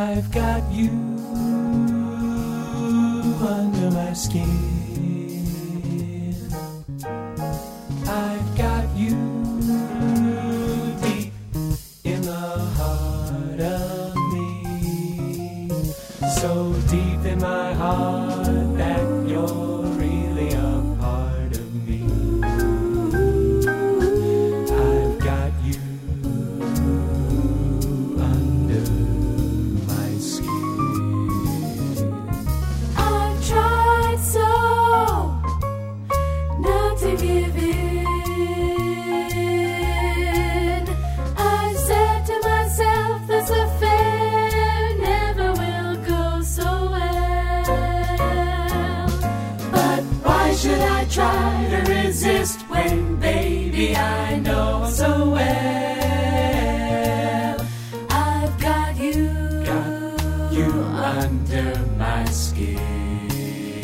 I've got you under my skin. I've got you deep in the heart of me, so deep in my heart that you're really a part of me. I've got you under my skin. I've tried so not to give in. I've said to myself this affair never will go so well. But why should I try to resist when, baby, I know so well I've got you Under my skin.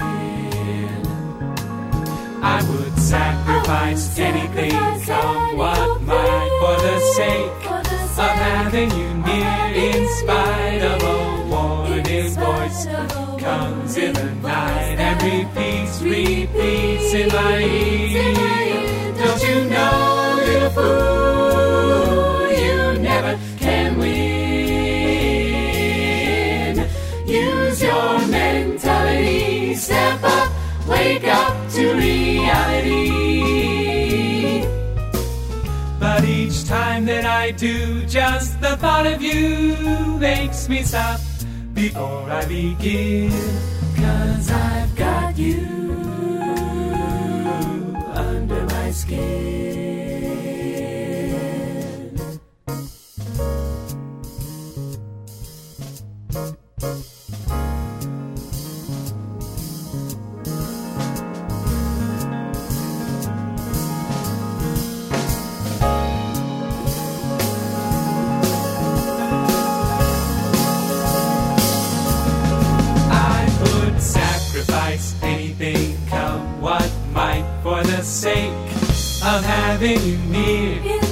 I would sacrifice anything, come what might, for the sake of having you near. In spite of a warning voice comes in the night and repeats in my ear. Don't you know, little fool, you never can win. Use your mentality, step up, wake up to reality. But each time that I do, just the thought of you makes me stop before I begin. 'Cause I've got you under my skin. Sacrifice anything, come what might, for the sake of having you near.